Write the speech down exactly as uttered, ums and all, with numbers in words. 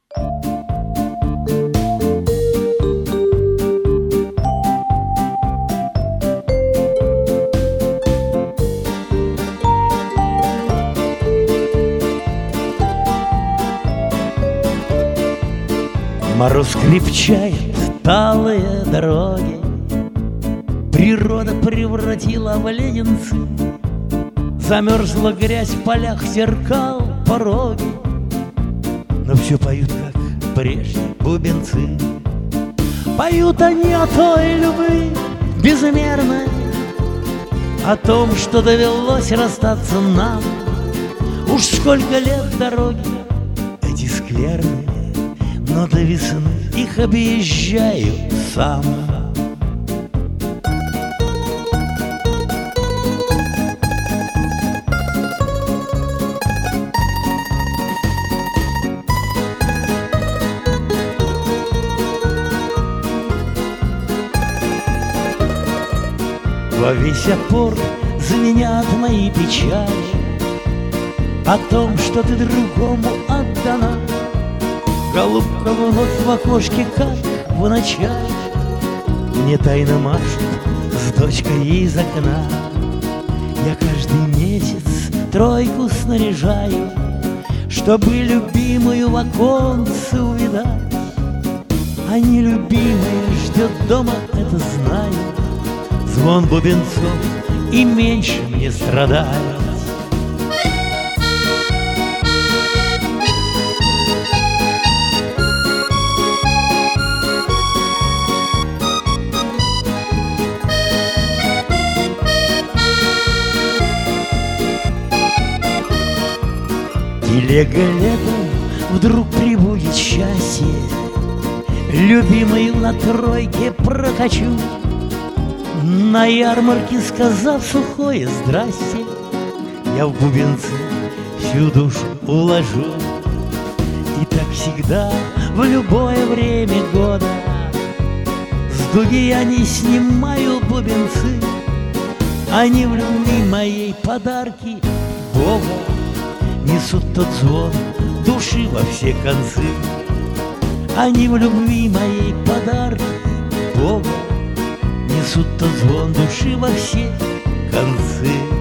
Мороз крепчает талые дороги, природа превратила в леденцы, замерзла грязь в полях, зеркал, пороги, но все поют, как прежде, бубенцы. Поют они о той любви безмерной, о том, что довелось расстаться нам. Уж сколько лет дороги эти скверные, но до весны их объезжаю сам. Во весь опор звенят мои печали о том, что ты другому отдана. Голубка вновь в окошке, как в начале, мне тайно машет с дочкой из окна. Я каждый месяц тройку снаряжаю, чтобы любимую в оконце увидать. А нелюбимая ждет дома, это знаю. Звон бубенцов и меньше мне страдать. Телега летом вдруг прибудет счастье, любимую на тройке прокачу, на ярмарке сказав сухое здрасте, я в бубенцы всю душу уложу. И так всегда, в любое время года, с дуги я не снимаю бубенцы. Они в любви моей подарки Бога несут тот звон души во все концы. Они в любви моей подарки Бога несут тот звон души во все концы.